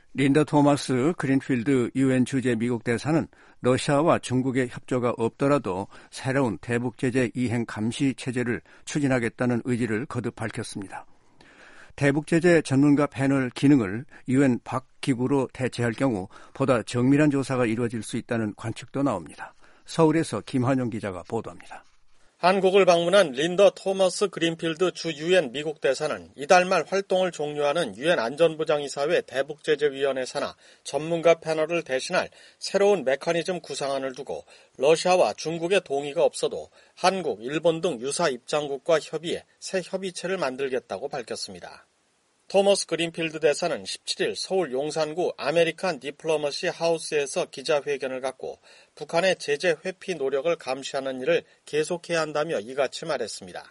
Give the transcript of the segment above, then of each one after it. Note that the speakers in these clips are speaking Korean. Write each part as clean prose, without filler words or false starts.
린더 토마스 그린필드 유엔 주재 미국 대사는 러시아와 중국의 협조가 없더라도 새로운 대북제재 이행 감시 체제를 추진하겠다는 의지를 거듭 밝혔습니다. 대북제재 전문가 패널 기능을 유엔 밖 기구로 대체할 경우 보다 정밀한 조사가 이루어질 수 있다는 관측도 나옵니다. 서울에서 김환영 기자가 보도합니다. 한국을 방문한 린더 토머스 그린필드 주 유엔 미국 대사는 이달 말 활동을 종료하는 유엔 안전보장이사회 대북제재위원회 산하 전문가 패널을 대신할 새로운 메커니즘 구상안을 두고 러시아와 중국의 동의가 없어도 한국, 일본 등 유사 입장국과 협의해 새 협의체를 만들겠다고 밝혔습니다. 토머스 그린필드 대사는 17일 서울 용산구 아메리칸 디플로머시 하우스에서 기자회견을 갖고 북한의 제재 회피 노력을 감시하는 일을 계속해야 한다며 이같이 말했습니다.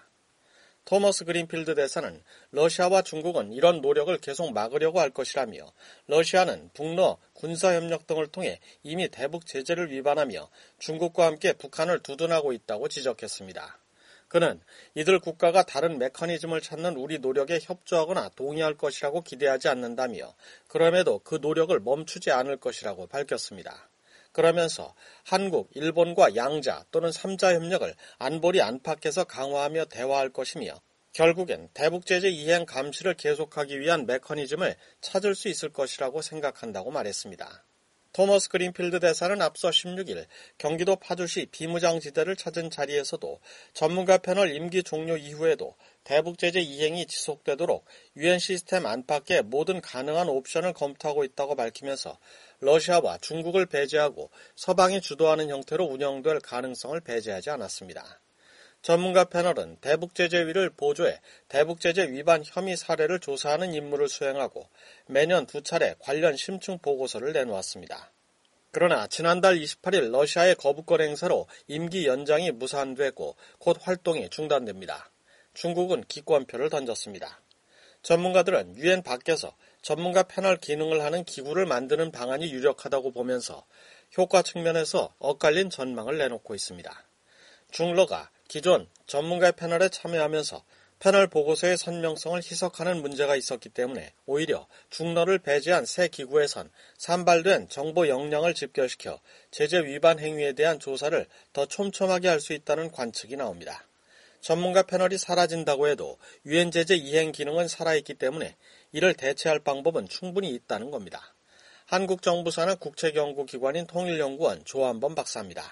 토머스 그린필드 대사는 러시아와 중국은 이런 노력을 계속 막으려고 할 것이라며 러시아는 북러 군사협력 등을 통해 이미 대북 제재를 위반하며 중국과 함께 북한을 두둔하고 있다고 지적했습니다. 그는 이들 국가가 다른 메커니즘을 찾는 우리 노력에 협조하거나 동의할 것이라고 기대하지 않는다며 그럼에도 그 노력을 멈추지 않을 것이라고 밝혔습니다. 그러면서 한국, 일본과 양자 또는 삼자 협력을 안보리 안팎에서 강화하며 대화할 것이며 결국엔 대북제재 이행 감시를 계속하기 위한 메커니즘을 찾을 수 있을 것이라고 생각한다고 말했습니다. 토머스 그린필드 대사는 앞서 16일 경기도 파주시 비무장지대를 찾은 자리에서도 전문가 패널 임기 종료 이후에도 대북제재 이행이 지속되도록 유엔 시스템 안팎의 모든 가능한 옵션을 검토하고 있다고 밝히면서 러시아와 중국을 배제하고 서방이 주도하는 형태로 운영될 가능성을 배제하지 않았습니다. 전문가 패널은 대북제재위를 보조해 대북제재 위반 혐의 사례를 조사하는 임무를 수행하고 매년 2차례 관련 심층 보고서를 내놓았습니다. 그러나 지난달 28일 러시아의 거부권 행사로 임기 연장이 무산되고 곧 활동이 중단됩니다. 중국은 기권표를 던졌습니다. 전문가들은 유엔 밖에서 전문가 패널 기능을 하는 기구를 만드는 방안이 유력하다고 보면서 효과 측면에서 엇갈린 전망을 내놓고 있습니다. 중러가 기존 전문가 패널에 참여하면서 패널 보고서의 선명성을 희석하는 문제가 있었기 때문에 오히려 중러를 배제한 새 기구에선 산발된 정보 역량을 집결시켜 제재 위반 행위에 대한 조사를 더 촘촘하게 할 수 있다는 관측이 나옵니다. 전문가 패널이 사라진다고 해도 유엔 제재 이행 기능은 살아있기 때문에 이를 대체할 방법은 충분히 있다는 겁니다. 한국 정부 산하 국책연구기관인 통일연구원 조한범 박사입니다.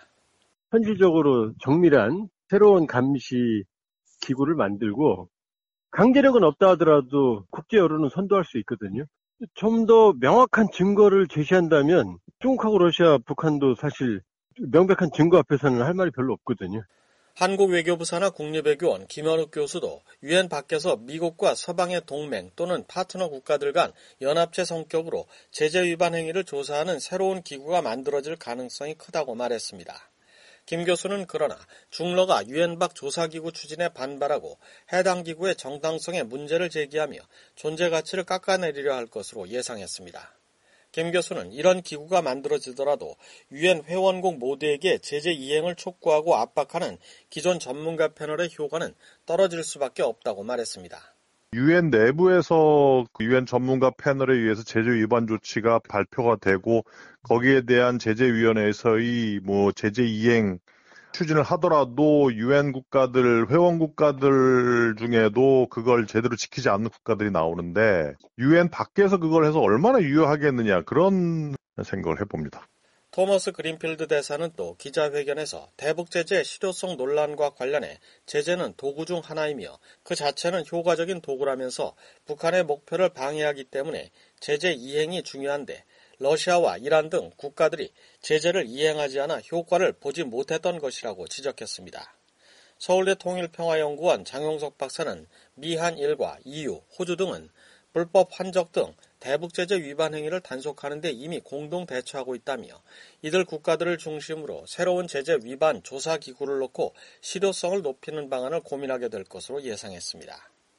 현실적으로 정밀한 새로운 감시 기구를 만들고 강제력은 없다 하더라도 국제 여론은 선도할 수 있거든요. 좀 더 명확한 증거를 제시한다면 중국하고 러시아, 북한도 사실 명백한 증거 앞에서는 할 말이 별로 없거든요. 한국 외교부 산하 국립외교원 김현욱 교수도 유엔 밖에서 미국과 서방의 동맹 또는 파트너 국가들 간 연합체 성격으로 제재 위반 행위를 조사하는 새로운 기구가 만들어질 가능성이 크다고 말했습니다. 김 교수는 그러나 중러가 유엔 밖 조사기구 추진에 반발하고 해당 기구의 정당성에 문제를 제기하며 존재 가치를 깎아내리려 할 것으로 예상했습니다. 김 교수는 이런 기구가 만들어지더라도 유엔 회원국 모두에게 제재 이행을 촉구하고 압박하는 기존 전문가 패널의 효과는 떨어질 수밖에 없다고 말했습니다. 유엔 내부에서 유엔 전문가 패널에 의해서 제재 위반 조치가 발표가 되고 거기에 대한 제재위원회에서의 제재 이행 추진을 하더라도 유엔 국가들, 회원 국가들 중에도 그걸 제대로 지키지 않는 국가들이 나오는데 유엔 밖에서 그걸 해서 얼마나 유효하겠느냐 그런 생각을 해봅니다. 토머스 그린필드 대사는 또 기자회견에서 대북제재 실효성 논란과 관련해 제재는 도구 중 하나이며 그 자체는 효과적인 도구라면서 북한의 목표를 방해하기 때문에 제재 이행이 중요한데 러시아와 이란 등 국가들이 제재를 이행하지 않아 효과를 보지 못했던 것이라고 지적했습니다. 서울대 통일평화연구원 장용석 박사는 미한 일과 EU, 호주 등은 불법 환적 등 대북제재 위반 행위를 단속하는 데 이미 공동 대처하고 있다며 이들 국가들을 중심으로 새로운 제재 위반 조사 기구를 놓고 실효성을 높이는 방안을 고민하게 될 것으로 예상했습니다.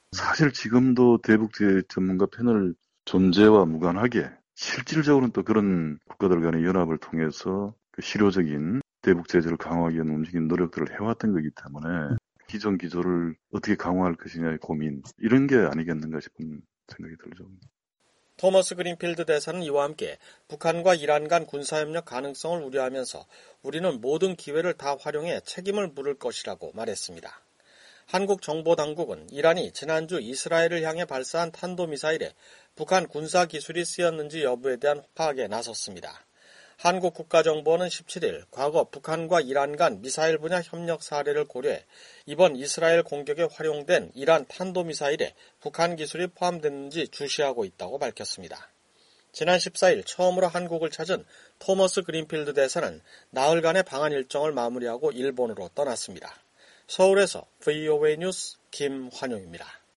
사실 지금도 대북제재 전문가 패널 존재와 무관하게 실질적으로는 또 그런 국가들 간의 연합을 통해서 그 실효적인 대북제재를 강화하기 위한 움직이는 노력들을 해왔던 거기 때문에 기존 기조를 어떻게 강화할 것이냐의 고민 이런 게 아니겠는가 싶은 생각이 들죠. 토머스 그린필드 대사는 이와 함께 북한과 이란 간 군사협력 가능성을 우려하면서 우리는 모든 기회를 다 활용해 책임을 물을 것이라고 말했습니다. 한국 정보당국은 이란이 지난주 이스라엘을 향해 발사한 탄도미사일에 북한 군사기술이 쓰였는지 여부에 대한 파악에 나섰습니다. 한국 국가정보원은 17일 과거 북한과 이란 간 미사일 분야 협력 사례를 고려해 이번 이스라엘 공격에 활용된 이란 탄도미사일에 북한 기술이 포함됐는지 주시하고 있다고 밝혔습니다. 지난 14일 처음으로 한국을 찾은 토머스 그린필드 대사는 나흘간의 방한 일정을 마무리하고 일본으로 떠났습니다. 서울에서 VOA 뉴스 김환용입니다.